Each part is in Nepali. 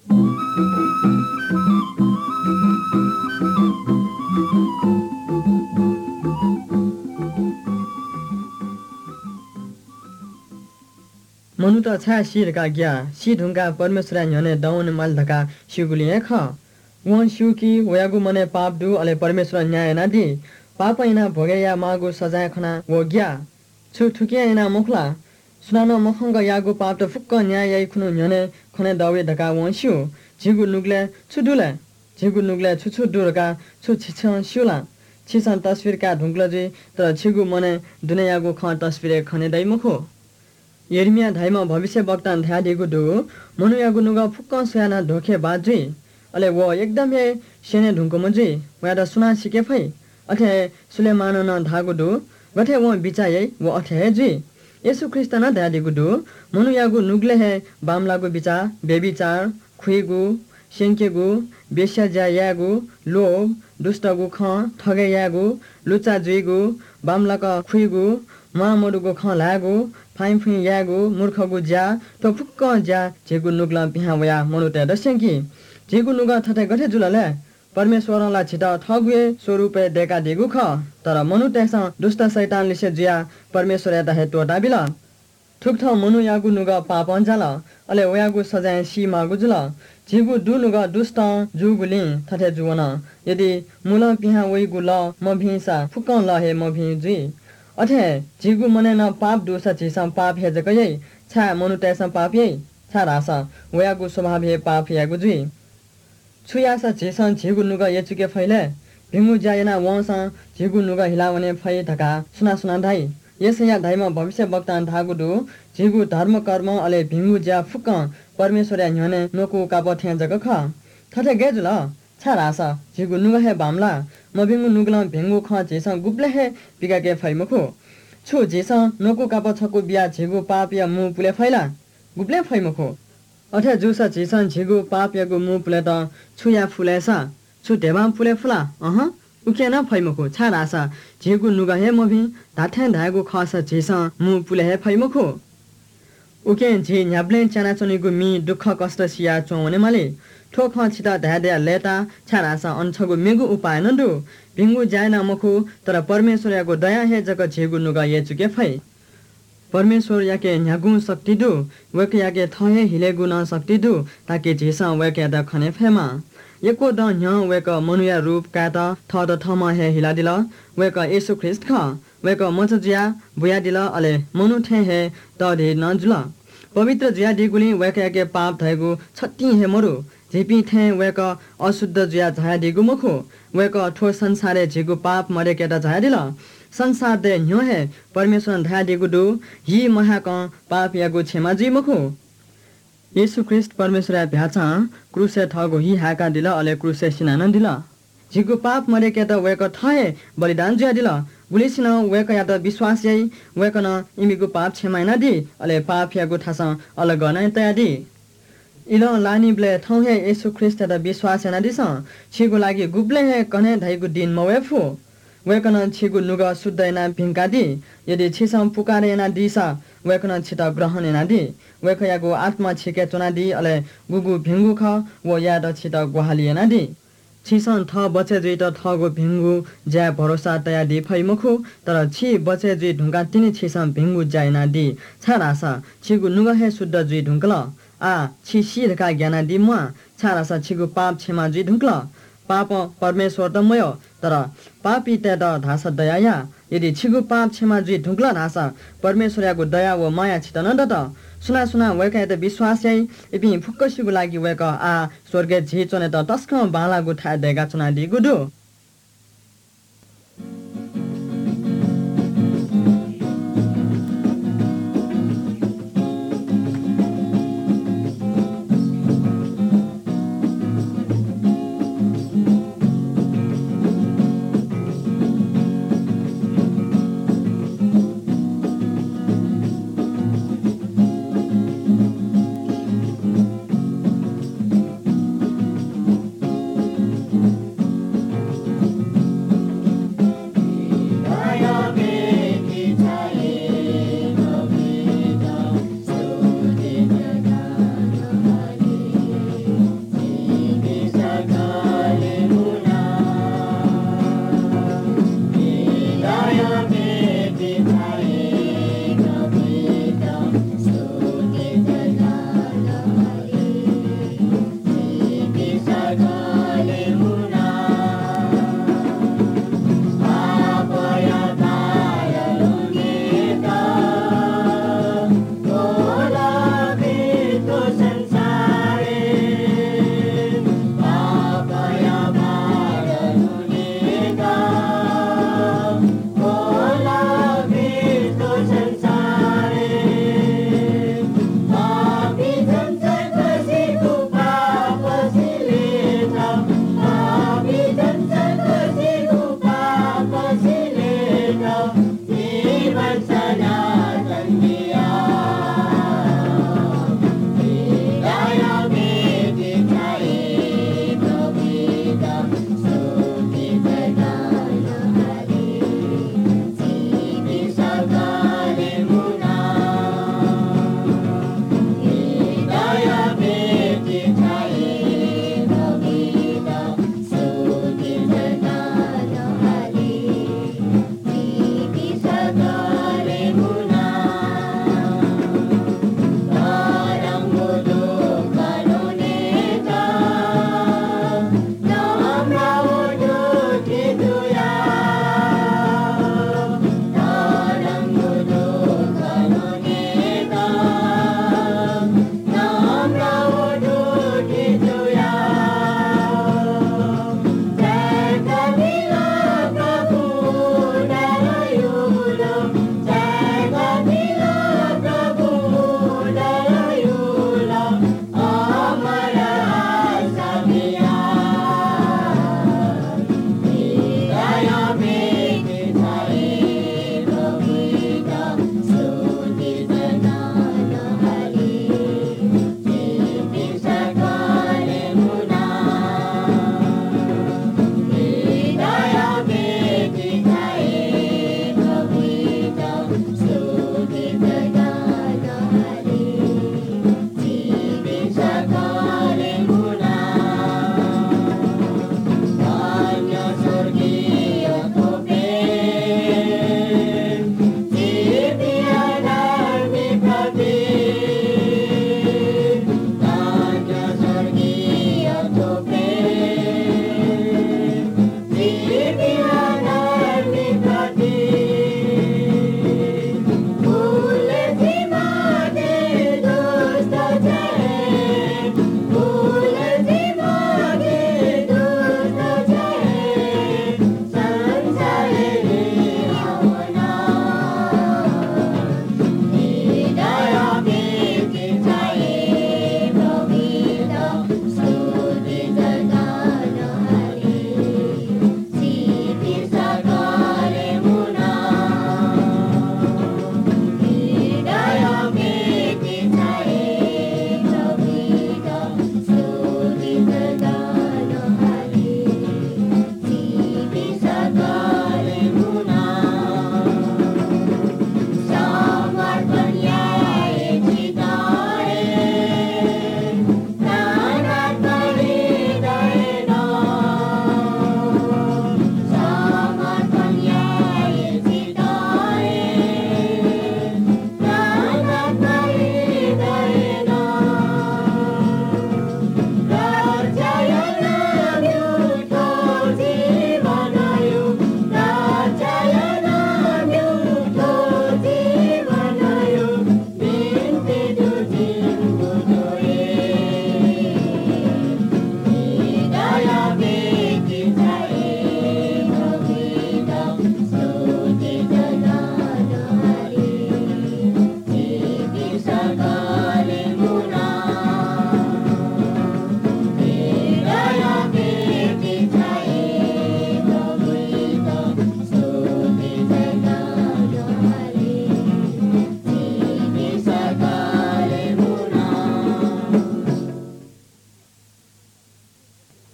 मनु त छा शिरका ग्या शी ढुङ्गा परमेश्वर न्यने दाउन माल धका शिगुलिए ख वन शिउकी वयागु मने पाप दु अले परमेश्वर न्याय नादि पाप इना भोगे या मागु सजाय खना वो ग्या छु थुकिया इना मुखला सुनानो मखंग यागु पाप त फुक्क न्याय याइ खुनु न्यने खने दावे धका वन शिउ झिगु नुगले छुडुले झिगु नुगले छुछु दुरका छु छिछन शिउला छिसन तस्बिर का ढुङ्गल जे त छिगु मने दुनियागु ख तस्बिर खने दै मुखो यर्मिया धाइमा भविष्य वक्तान ध्यादिगु दु मनुयागु नुगा फुक्क सुयाना ढोखे बाजुइ अले वो एकदमै सेने ढुङ्को मजुइ वयादा सुना सिके फै अथे सुलेमान न धागु दु गथे वो बिचायै वो अथे जुइ येशू ख्रिस्ट न ध्यादिगु दु मनुयागु नुगले हे बामलागु बिचा बेबिचार खुइगु सेंकेगु बेस्याजा यागु लोभ दुष्टगु ख ठगे यागु लुचा जुइगु बामलाका खुइगु मामडुगु ख लागु फाइफुइ यागु मूर्खगु ज्या तो फुक्क ज्या झेगु नुगला पिहा वया मनुते दस्यंकी झेगु नुगा थथे गथे जुलले परमेश्वरला छिटा ठगुए स्वरूपे देका दिगु ख तर मनुतेस दुष्ट शैतान लिसे ज्या परमेश्वर याता हे टोटा बिला ठुकठ मनु यागु नुगा पाप अन्जाल अले वयागु सजाय सी मागु जुल झेगु दु नुगा दुष्ट जुगुली थथे जुवन यदि मुल पिहा वइगु ल म भिसा फुक्क ल हे म भि जुइ अथे झिगु मने न पाप दोष छिसम पाप हे जकयै छा मनु तेसम पाप हे छा रासा वयागु स्वभाव हे पाप यागु जुइ छुयासा छिसन झिगु नुगा यचुके फैले भिंगु जायना वंसा झिगु नुगा हिलावने फै धका सुना सुना धाइ यसया धाइमा भविष्य वक्तान धागु दु झिगु धर्म कर्म अले भिंगु ज्या फुक्क परमेश्वर न्यने नोकु काप थे जक ख थथे गेजुल छा रासा झिगु नुगा हे बामला म भिंगु नुगला भिंगु ख झिसन गुप्ले हे पिकाके फैमुखु छु झिसन नोकु काप छकु बिया झिगु पाप या मु पुले फैला गुप्ले फैमुखु अथे जुसा झिसन झिगु पाप यागु मु पुले त छुया फुलेसा छु देवा पुले फुला उके न फैमुखु छा रासा झिगु नुगा हे म भि धाथे धागु खस झिसन मु पुले हे फैमुखु उके झि न्याब्ले चना चनिगु मी दुख कष्ट सिया चोने माले ठोख छिता धादे लेता छारासा अनछगु मेगु उपाय नदु भिंगु जायना मखु तर परमेश्वर याको दया हे जक झेगु नुगा ये चुके फै परमेश्वर याके न्यागु शक्ति दु वके याके थहे हिलेगु न शक्ति दु ताके झेसा वके द खने फेमा एको द न्य वक मनुया रूप का त थ द थमा हे हिला दिला वक येशू ख्रिस्ट ख वक मचजिया बुया दिला अले मनु थे हे त दे न जुला पवित्र जिया दिगुली वके याके पाप थैगु छत्ती हे मरु झिपी थे वेक अशुद्ध जुया झाया दिगु मुखु वेक ठो संसारे झिगु पाप मरे केटा झाया दिल संसार दे न्यो हे परमेश्वर धाया दिगु दु हि महाक पाप यागु क्षमा जी मुखु येशू ख्रिस्ट परमेश्वर भ्याचा क्रुसे ठगु हि हाका दिल अले क्रुसे सिनान दिल झिगु पाप मरे केटा वेक थहे बलिदान जुया दिल गुलिसिन वेक यात विश्वास यई वेक न इमिगु पाप क्षमा न दि अले पाप यागु थासा अलग न तया दि इलो लानी ब्ले थौ हे येशू ख्रिस्ट द विश्वास न दिस छिगु लागि गुब्ले हे कने धाइगु दिन मवेफु वेकन छिगु नुगा शुद्धैना भिंकादि यदि छिसम पुकारेना दिसा वेकन छिता ग्रहणेना दि वेक यागु आत्मा छिके चुना दि अले गुगु भिंगु ख वो याद छिता ग्वाहालिएना दि छिसन थ बचे जुइ त थगु भिंगु ज्या भरोसा तया दि फैमुखु तर छि बचे जुइ ढुंगा तिनी छिसम भिंगु जायना दि छारासा छिगु नुगा हे शुद्ध जुइ ढुंकल आ छि शिरका ज्ञाना दि म छारासा छिगु पाप क्षमा जुइ ढुंकल पाप परमेश्वर त मयो तर पापी ते त धासा दया यदि छिगु पाप क्षमा जुइ ढुंकल धासा परमेश्वर यागु दया व माया छित न दत सुना सुना वेका त विश्वास यई इपि फुक्क सिगु लागि वेका आ स्वर्गे झि चने त टस्क बाला गुठा देगा चुना दिगु दु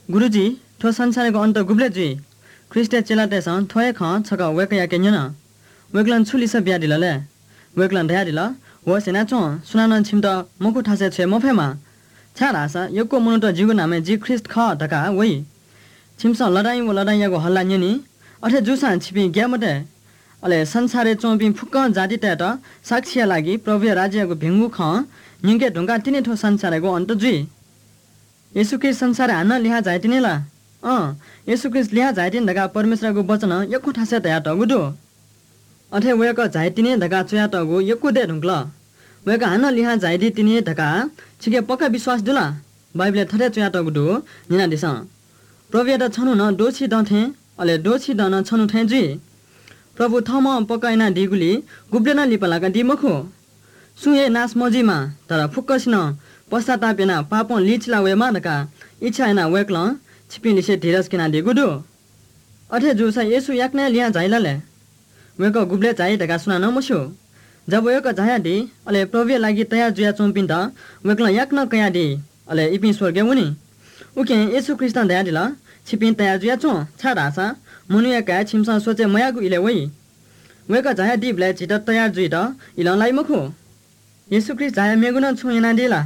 गुरुजी ठो संसारको अन्त गुब्ले जुई ख्रिस्टे चेलाटेसँग थोए ख छक वेकया के न्यन वेकलन छुलिस ब्याडिलले वेकलन ढ्याडिल हो सेना चो सुनान छिम त मकु ठासे छे मफेमा छाडासा यको मुनु त जिगु नामे जी ख्रिस्ट ख ढका वइ छिमस लडाइयाको हल्ला न्यनी अठे जुसा छिपी ग्यामटे अले संसारे चोपी फुक्क जाति टेट साक्षिया लागि प्रभु राज्यको भिंगु ख निके ढुंगा तिनी ठो संसारको अन्त जुई येशू ख्रिस्ट संसार हान्न लिहा जाइतिनेला येशू ख्रिस्ट लिहा जाइतिन ढका परमेश्वरको वचन यको ठासे तया टगुदो अठे वेक जाइतिने ढका चया टगु यको दे ढुंक्ल वेक हान्न लिहा जाइदि तिनी ढका छिके पक्का विश्वास दुला बाइबलले थरे चया टगुदो निना दिस प्रभु त छनु न दोषी दथे अले दोषी दन छनु थे जुई प्रभु थम पकाइना दिगुली गुब्लेना लिपलाका दिमखो सुये नास मजीमा तर फुक्कसिन पश्चातापेना पापन लिचला वेमा ढका इच्छाएना वेक्ल छिपिलिसे धीरज किना दिगुदो अठे जुसा येशू याक्ने लिया जाइलाले वेक गुब्ले जाइ ढका सुना नमसु जब वेक जाया दि अले प्रभु लागि तयार जुया चोम्पिन त वेक्ल याक्न कया दि अले इपि स्वर्गे उनी उके येशू ख्रिस्ट दया दिला छिपिन तयार जुया चो छाडासा मुनुया का छिमसा सोचे मयागु इले वइ वेक जाया दि ब्ले छिट तयार जुइ त इललाई मखो येशू ख्रिस्ट जाया मेगुन छुइना दिला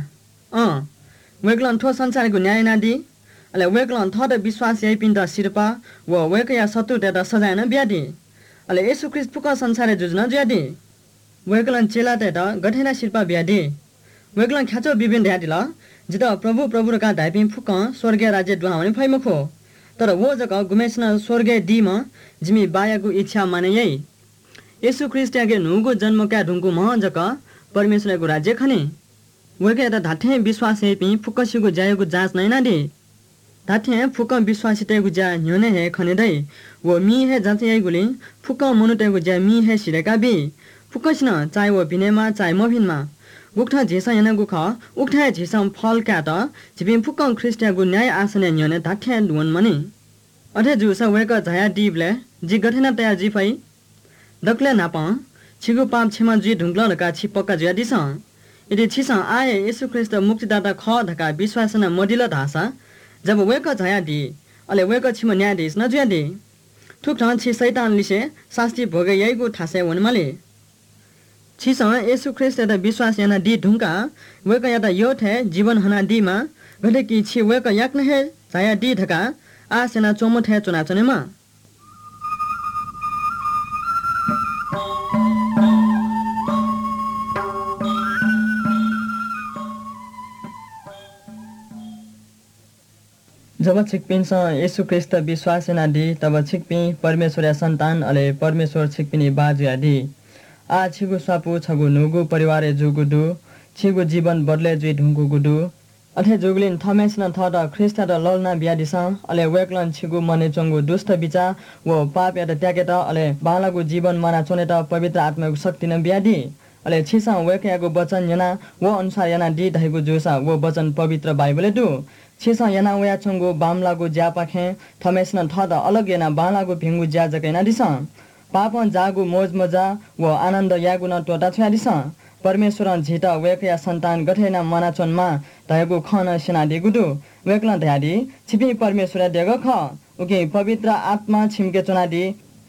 वेक्लन ठो संसारको न्याय नादि अले वेक्लन थद विश्वास याइ पिन त सिरपा व वेक या शत्रु त सजायन ब्यादि अले येशू ख्रिस्ट फुक संसारे जुझ्न ज्यादि वेक्लन चेला त गठेना सिरपा ब्यादि वेक्लन ख्याचो विभिन्न ध्यादिल जित प्रभु का धाइपिङ फुक स्वर्गीय राज्य दुहाउने फैमखो तर वो जक गुमेसन स्वर्गीय दिम जिमी बायाको इच्छा माने यही येशू ख्रिस्ट याके नुगो जन्मका ढुङ्गु मह जक परमेश्वरको राज्य खने वेके त धाथे विश्वास हेपि फुक्कसिको जायको जाँच नै नादि धाथे फुक्क विश्वासितेको जा न्योने हे खने दै वो मी हे जाँच याइगुले फुक्क मनुतेको जा मी हे सिरेका बि फुक्कसिन चाहे वो बिनेमा चाहे मभिनमा उक्ठा झेसा याना गुख उक्ठा झेसा फल काट छिपि फुक्क ख्रिस्टियाको न्याय आसने न्योने धाथे दुवन मने अठे जुसा वेक झाया दिबले जि गठेना तया जि फै दक्ले नाप छिगु पाप छेमा जि ढुङ्ग्ल ढका छि पक्का जुया दिस यदि छिसा आए येशू ख्रिस्ट मुक्तिदाता ख ढका विश्वासना मडिल धासा जब वेक झाया दि अले वेक छिम न्याय दिस न जुया दि ठुक ठन छि शैतान लिसे शास्ति भोगे यैगु ठासे वनमाले छिसा येशू ख्रिस्ट त विश्वास याना दि ढुङ्का वेक याता यो थे जीवन हना दिमा गले कि छि वेक याक्न हे झाया दि ढका आ सेना चोमो थे चुना चनेमा जब छिकपिन येशू ख्रिस्ट विश्वास दि तब छिकपि परमेश्वर संतान अले परमेश्वर छिकपिनी बाजु आदि आ छिगु स्वापु छगु नुगु परिवार जुगु दु छिगु जीवन बदले जुइ ढुङ्गु गुदु अथे जुगलिन थमेसन थद ख्रिस्ट द ललना बियादिस अले वेकलन छिगु मने चंगु दुष्ट बिचा वो पाप या त्याके त अले बालागु जीवन मना चोने त पवित्र आत्माको शक्ति न बियादि अले छिसा वेकयाको वचन याना वो अनुसार याना दि धैगु जुसा वो वचन पवित्र बाइबलले दु छिसा याना वया चंगु बामलागु ज्यापाखे थमेसन थद अलग याना बालागु भिंगु ज्या जकैना दिस पापन जागु मोज मजा वो आनन्द यागु न टोटा छ्या दिस परमेश्वर झिटा वेकया संतान गठेना मनाचनमा धयगु खन सेना दिगुदु वेकला ध्यादि छिपि परमेश्वर देग ख उके पवित्र आत्मा छिमके चुनादि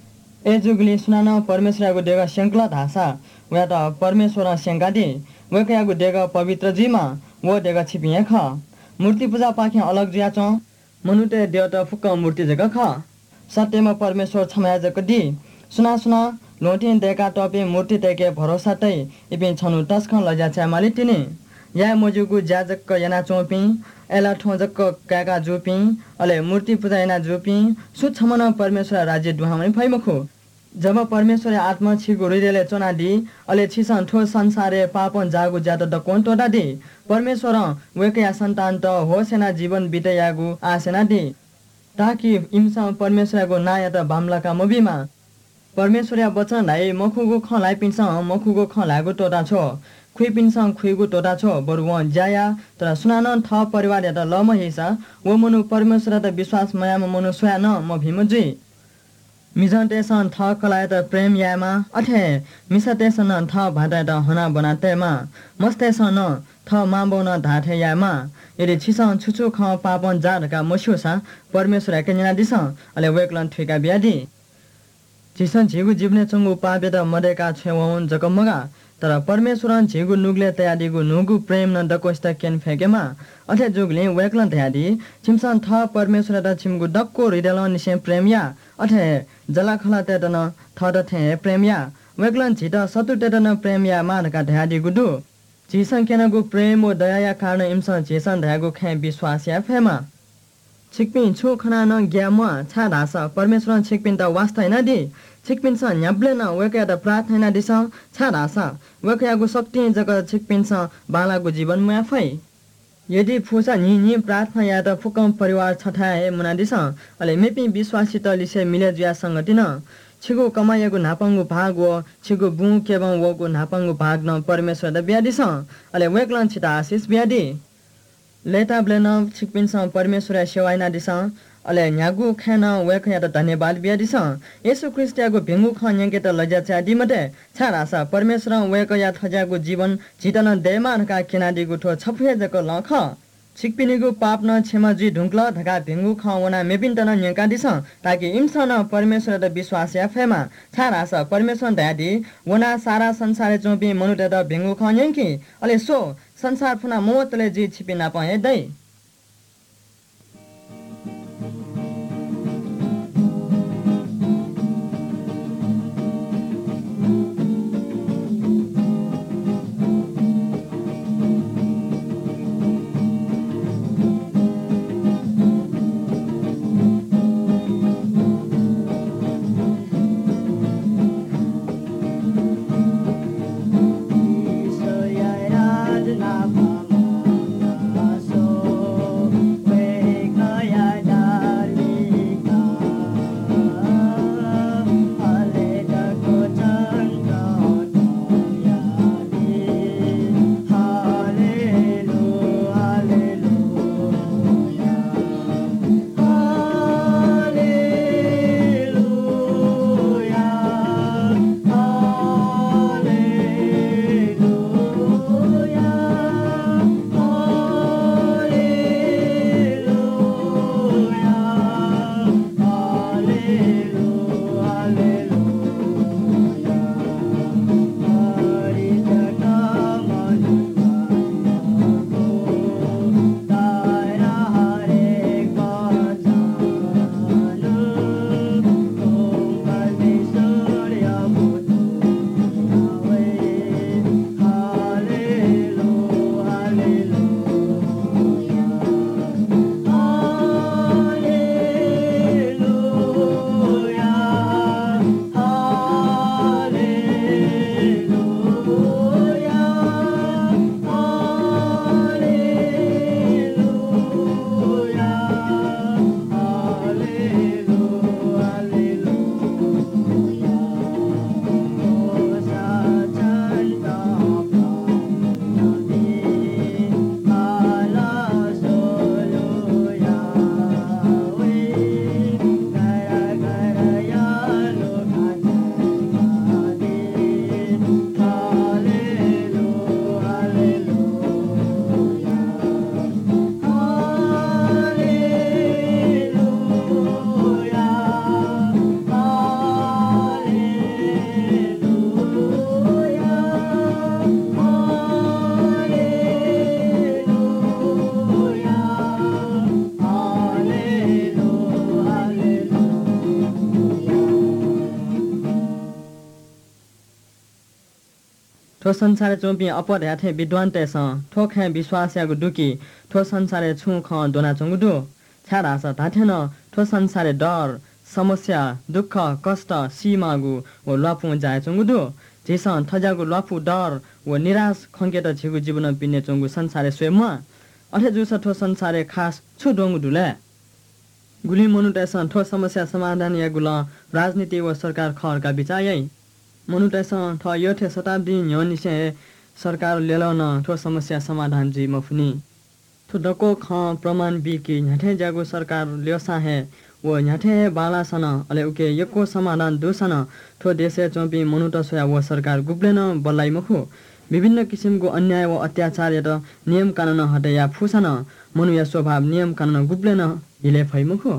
ए जुगली सुनान परमेश्वरको देग शंकला धासा वा त परमेश्वर शंकादि वेकयाको देग पवित्र जिमा वो देग छिपिए ख मूर्ति पूजा पाखे अलग जिया च मनुते देवता फुक्क मूर्ति जग ख सत्यमा परमेश्वर छमाया जग दि सुना लोटिन देका टपे मूर्ति तेके भरोसा तै इपिन छनु तस्कन लजा छामाले तिने या मोजुगु जाजक याना चोपि एला ठोजक काका जोपि अले मूर्ति पूजा याना जोपि सुछमन परमेश्वर राज्य दुहाउने फैमखो जब परमेश्वर आत्मा छिगु हृदयले चोना दि अले छिसन ठो संसारे पापन जागु जात द कोन टोटा दि परमेश्वर वेकया संतान त होसेना जीवन बितयागु आसेना दि ताकि इमसा परमेश्वरको नाय त बामलाका मबिमा परमेश्वरया वचन लाई मखुगु खलाई पिन्छ मखुगु खलागु टोटा छ खुइ पिन्छ खुइगु टोटा छ बरु व जाया तर सुनान थ परिवार त लम हेसा वो मनु परमेश्वर त विश्वास मयाम मनु सोया न म भीम जुइ मिजन्टेसन थ कलायत प्रेम यामा अठे मिसतेसन थ भाटाट हना बनातेमा मस्तेसन थ माबोन धाथे यामा यदि छिसन छुछु ख पापन जाडका मस्युसा परमेश्वर केन्या दिस अले वेकलन ठिका ब्यादी छिसन झिगु जीवने चंगु पापेत मदेका छेवौन जकमगा तर परमेश्वरन झिगु नुगले तयादीगु नुगु प्रेम न दकोस्त केन फेकेमा अथे जुगले वेकलन तयादी छिमसन थ परमेश्वर त छिमगु डक्को हृदयलन निसे प्रेमया अथे जलाखला तेतन थद थे प्रेमया वेकलन छित सतु तेतन प्रेमया मानका तयादीगु दु छिसन केनगु प्रेम ओ दया कारण इमसन छिसन दयागु खे विश्वास या फेमा छिकपिन छु खना न ग्याम छादास परमेश्वर छिकपिन त वास्ता न दि छिकपिन स न्याब्ले न वेकया त प्रार्थना दिस छादास वेकयागु शक्ति जग छिकपिन स बालागु जीवन म फै यदि फुसा नि प्रार्थना या त फुकम परिवार छठाए मुना दिस अले मेपि विश्वासी त लिसे मिले जुया संगति न छिगु कमायगु नापंगु भाग व छिगु बु केवं वगु नापंगु भाग न परमेश्वर द ब्यादि स अले वेकलन छिता आशिष ब्यादि लेता ब्लेन छिकपिन स परमेश्वर सेवाइना दिस अले न्यागु खेन वेकया त धन्यवाद ब्यादि स येशू ख्रीष्टको भिंगु ख न्यंके त लज्जा चादी मते छारा स परमेश्वर वेकया थजागु जीवन जितन देमान का किनादीगु ठो छफे जक लख छिकपिनीगु पाप न क्षमा जी ढुंक्ल धका भिंगु ख वना मेपिन तन न्यंका दिस ताकि इमसन परमेश्वर द विश्वास या फेमा छारा स परमेश्वर दयादी वना सारा संसार चोपी मनुते त भिंगु ख न्यंकी अले सो संसार फुना मोतले जी छिपिना पहे दै ठो संसारे चोपी अपद याथे विद्वान तेस ठो खे विश्वास यागु दुकी ठो संसारे छु ख दोना चंगुदु छाडा स थाथेन ठो संसारे डर समस्या दुःख कष्ट सीमागु व लापु जाय चंगुदु जेसन थजागु लापु डर व निराश खंकेत छिगु जीवन पिने चंगु संसारे स्वयं अथे जुस ठो संसारे खास छु डोंगु दुले गुली मनुटेसन ठो समस्या समाधान या गुला राजनीति व सरकार खरका बिचायै मनुटेसन ठ योथे शताब्दी न्योनिसे सरकार लेलन ठो समस्या समाधान जी मफुनी ठो डको ख प्रमाण बि कि न्याथे जागु सरकार ल्योसा हे वो न्याठे बाला सन अले उके यको समाधान दुसन थो देशे चम्पी मनुट सोया वो सरकार गुप्लेन बल्लाई मुखु विभिन्न किसिमको अन्याय व अत्याचार या नियम कानुन हटे या फुसन मनु या स्वभाव नियम कानुन गुप्लेन हिले फैमुखु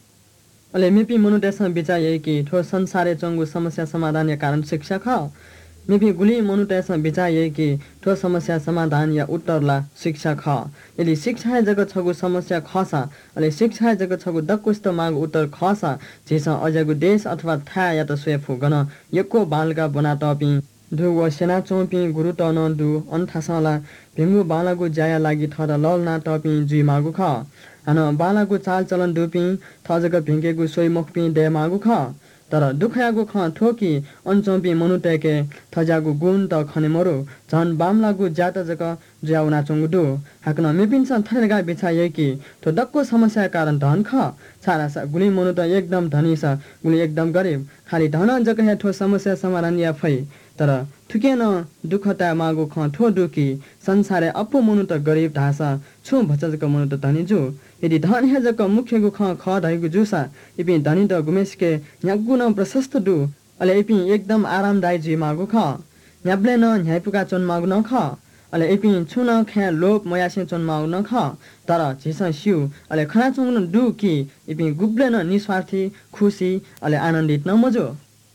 अले मेपी मनु देश विचार यही कि ठो संसारे चंगु समस्या समाधान या कारण शिक्षा ख मेपी गुली मनु देश विचार यही कि ठो समस्या समाधान या उत्तरला शिक्षा ख यदि शिक्षा जगत छगु समस्या खसा अले शिक्षा जगत छगु दक्कुस्त माग उत्तर खसा जेसा अजगु देश अथवा था या त स्वेफु गन यको बालका बना टपी दु व सेना चौपी गुरु टन दु अन्थासला भिंगु बालागु जाया लागि थर लल ना टपी जुइ मागु ख हन बालागु चाल चलन दुपी थजग भिंगेगु सोइ मुखपी दे मागु ख तर दुखयागु ख ठोकी अनचौपी मनुटेके थजागु गुण त खने मरो झन बामलागु जात जक ज्याउना चंगु दु हाकन मेपिन्सन थरेगा बिछाए कि तो दक्को समस्या कारण धन ख छारासा गुली मनु त एकदम धनी छ गुली एकदम गरीब खाली धन जक हे ठो समस्या समाधान या फै तर थुकेन दुखता मागु ख ठो दुकी संसारे अपो मनु त गरीब ढासा छु भचजक मनु त धनी जु यदि धन हे जक मुख्यगु ख धैगु जुसा इपि धनी त गुमेसके न्यागु न प्रशस्त दु अले इपि एकदम आरामदायी जी मागु ख न्याब्ले न न्याइपुका चन मागु न ख अले इपि छुन खे लोप मयासे चन मागु न ख तर झिस सिउ अले खना चंगु दु कि इपि गुब्ले न निस्वार्थी खुशी अले आनन्दित न मजो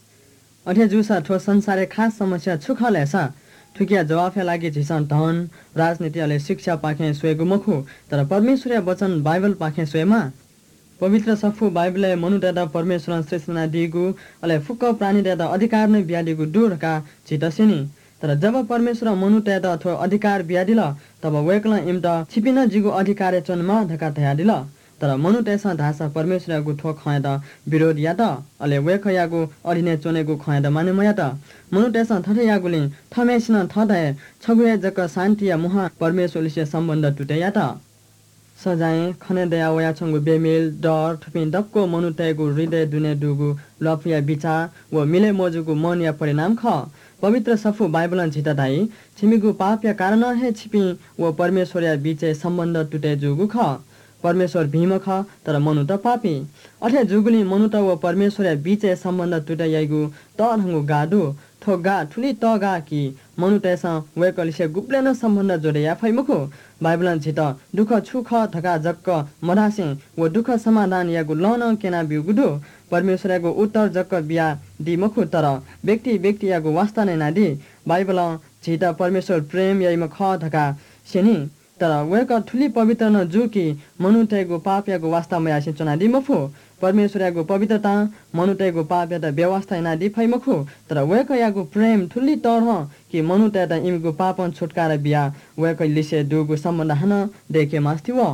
अठे जुसा ठो संसारे खास समस्या छुखलेसा ठुकिया जवाफे लागि झिसन धन राजनीति अले शिक्षा पाखे स्वेगु मखु तर परमेश्वरीय वचन बाइबल पाखे स्वेमा पवित्र सफु बाइबलले मनुदादा परमेश्वर सृष्टिना दिगु अले फुक्क प्राणी दादा अधिकार नै बियादिगु दूरका चितसिनी तर जब परमेश्वर मनुदादा अथवा अधिकार बियादिल तब वेकला इमता छिपिन जिगु अधिकार चनमा धका थयादिल तर मनु तेसा धासा परमेश्वरको ठोक खयद विरोध या त अले वेखयागु अरिने चोनेगु खयद माने मया त मनु तेसा थथे यागुले थमेसिन थदे छगुए जक शान्ति या मुहा परमेश्वरले सम्बन्ध टुटे या त सजाय खने दया वया छंगु बेमेल डर थपिन दक्को मनु तेगु हृदय दुने दुगु लफिया विचार व मिले मोजुगु मन या परिणाम ख पवित्र सफु बाइबलन झिता दाई छिमिगु पाप या कारण हे छिपि व परमेश्वर या बीचे सम्बन्ध टुटे जुगु ख परमेश्वर भीम ख तर मनु त पापी अठे जुगुली मनु त व परमेश्वर बीचे सम्बन्ध टुटाइगु त हंगु गादु थो गा ठुली त गा कि मनु तेसा वेकलिसे गुप्लेन सम्बन्ध जोडे या फैमुखु बाइबलन छित दुख छुख थका जक्क मधासे व दुख समाधान यागु लन केना बिगुदु परमेश्वरको उत्तर जक्क बिया दिमखु तर व्यक्ति यागु वास्ता नै नादि बाइबल छित परमेश्वर प्रेम याइम ख थका सेनी तर वेक ठुली पवित्र न जुकी मनुटेगु पाप यागु वास्ता मयासे चना दिमफु परमेश्वरको पवित्रता मनुटेगु पाप या व्यवस्था नादि फैमखु तर वेक यागु प्रेम ठुली तरह कि मनुटे त इमगु पापन छुटकारा बिया वेक लिसे दुगु सम्बन्ध हन देखे मास्ति व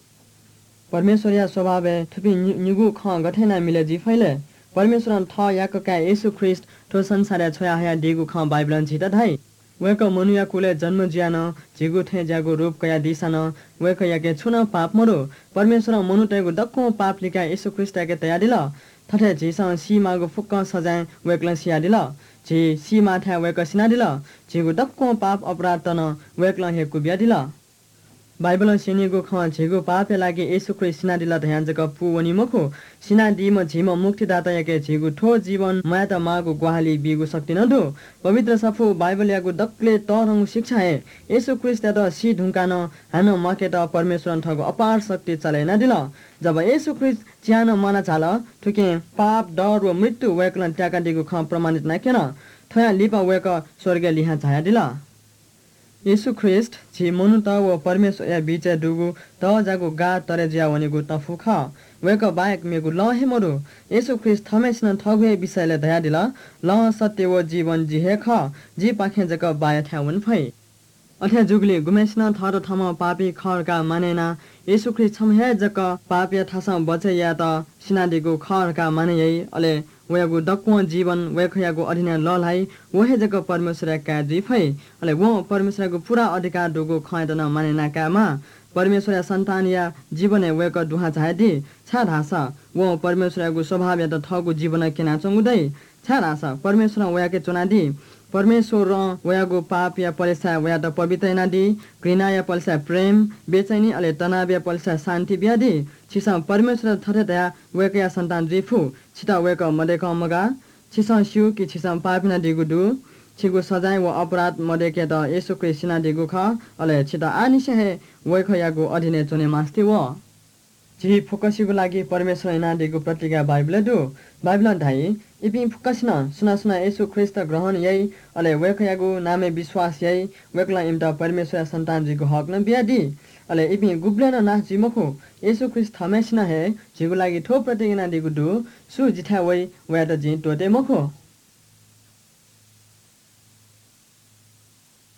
परमेश्वरिया स्वभाव थुपि निगु ख गठेना मिले जी फैले परमेश्वर थ याक का येशू ख्रीष्ट ठो संसार छोया हया दिगु ख बाइबलन छित धाइ वेक मनुया कुले जन्म ज्यान झिगु थे ज्यागु रूप कया दिसान वेक याके छुन पाप मरो परमेश्वर मनुटेगु दक्को पाप लिका येशू ख्रीष्ट याके तया दिल थथे झिसा सीमागु फुक्क सजाय वेकलन सिया दिल झि सीमा था वेक सिना दिल झिगु दक्को पाप अपराध तन वेकलन हेकु बिया दिल बाइबल सेनीगु ख झिगु पाप लागि येशू ख्रीष्ट सिना दिल ध्यान जक पुवनी मखु सिना दिम झिम मुक्तिदाता याके झिगु ठो जीवन माया त मागु ग्वाहाली बिगु शक्ति न दो पवित्र सफु बाइबल यागु दक्ले तरंग शिक्षा हे येशू ख्रीष्ट त सी ढुंकान हान मके त परमेश्वर ठगु अपार शक्ति चले न दिल जब येशू ख्रीष्ट ज्यान मना चाल ठुके पाप डर व मृत्यु वेकलन त्याका दिगु ख प्रमाणित नकेन थया लिपा वेक स्वर्ग लिहा छाया दिल येशू ख्रीष्ट झि मनु त व परमेश्वर या बीचे दुगु त जागु गा तरे ज्या वनेगु त फुख वेक बायक मेगु ल हे मरु येशू ख्रीष्ट थमेसन थगुए विषयले दया दिल ल सत्य व जीवन जिहे ख जी पाखे जक बाय थ्याउन फै अथे जुगली गुमेसन थर थम पापी खरका मानेना येशू ख्रीष्ट छम हे जक पापिया थासा बचे या त सिनादिगु खरका माने यई अले वयागु दक्को जीवन वेखयागु अधीन ललाई वहे जक परमेश्वर का जी फै अले वो परमेश्वरको पूरा अधिकार दुगु खयदन मानेना कामा परमेश्वर सन्तान या जीवन वेक दुहा चाहदि छा धासा वो परमेश्वरको स्वभाव या त थगु जीवन केना चंगुदै छा धासा परमेश्वर वयाके चुनादि परमेश्वर वयागो पाप या पलेसा वया त पवित्र नादी घृणा या पलेसा प्रेम बेचैनी अले तनाव या पलेसा शान्ति ब्यादि छिसा परमेश्वर थथे दया वेक या सन्तान जिफु छिता वेक मदेक मगा छिसा शिव कि छिसा पापिना दिगुदु छिगु सजाय व अपराध मदेके त येशू क्रिस्टिना दिगु ख अले छिता आनिसे हे वेक यागु अधीने चोने मास्ति व जी फोकसीको लागि परमेश्वर इनादिको प्रतिज्ञा बाइबल दु बाइबल धाई इपि फोकसना सुना येशू ख्रिस्ट ग्रहण यही अले वेखयागु नामे विश्वास यही वेकला इम्ता परमेश्वर सन्तान जीको हक न बियादी अले इपि गुब्लेन नास जिमखु येशू ख्रिस्ट थमेसना हे जिगु लागि थो प्रतिज्ञा दिगु दु सु जिथा वइ वया त जि तोते मखो